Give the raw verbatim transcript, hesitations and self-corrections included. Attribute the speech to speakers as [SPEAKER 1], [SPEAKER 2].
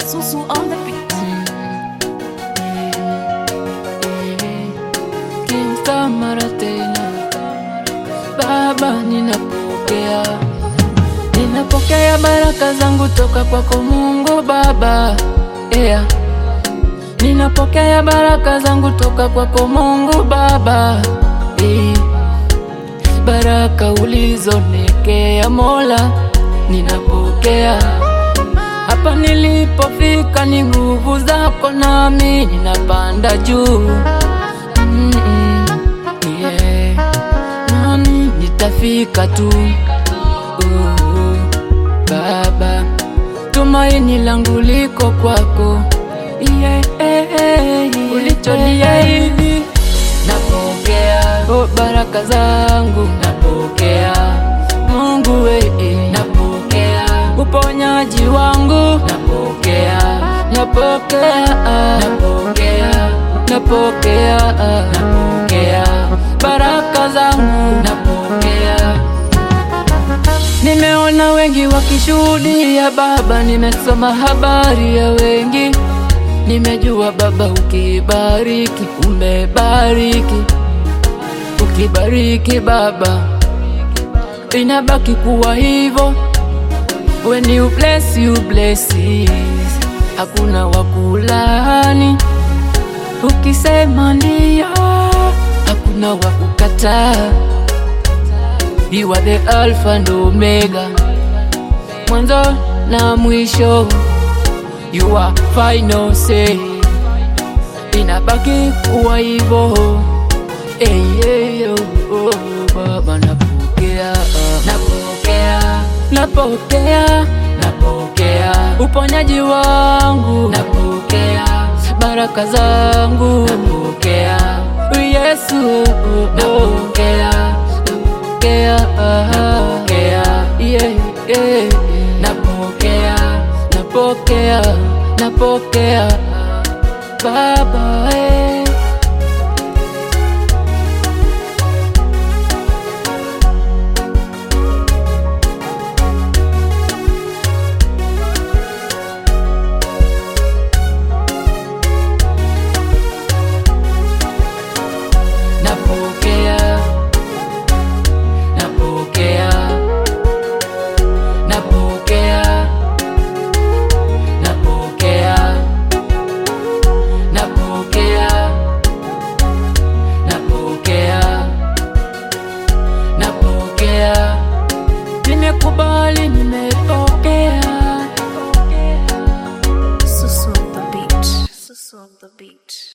[SPEAKER 1] Susu on the beat.
[SPEAKER 2] Kimsta mara tena Baba, ninapokea Ninapokea baraka zangu toka kwako Mungu Baba, yeah. Ninapokea baraka zangu toka kwako Mungu Baba, yeah. Baraka ulizonekea Mola, ninapokea. Hapa nilipofika ni nguvu zako, nami ninapanda juu. mm -mm, yeah. Nami nitafika tu. uh, Baba, tumaini langu liko kwako, yeah, yeah, yeah. Ulicholia hivi napokea, oh, baraka zangu napokea. Mungu wewe napokea, uponyaji wangu napokea, napokea, napokea, napokea, napokea, baraka zangu napokea. Nimeona wengi wakishuhudia Baba, nimesoma habari ya wengi, nimejua Baba ukibariki umebariki, ukibariki Baba inabaki kuwa hivyo. When you bless you blesses, hakuna wakulani. Ukisema ndio, hakuna wakukataa. You are the Alpha and Omega, mwanzo na mwisho. You are final say, inabaki kuwa hivyo. Hey, hey, oh, oh, Baba napokea, napokea, napokea, napokea, uponyaji wangu napokea, baraka zangu napokea, Yesu napokea, napokea, napokea, yeah, yeah, napokea, napokea, napokea, Baba, eh. Napokea, napokea, napokea, napokea, napokea, napokea, napokea, nimekubali, nimepokea.
[SPEAKER 1] Susu on the beat. Susu on the beat.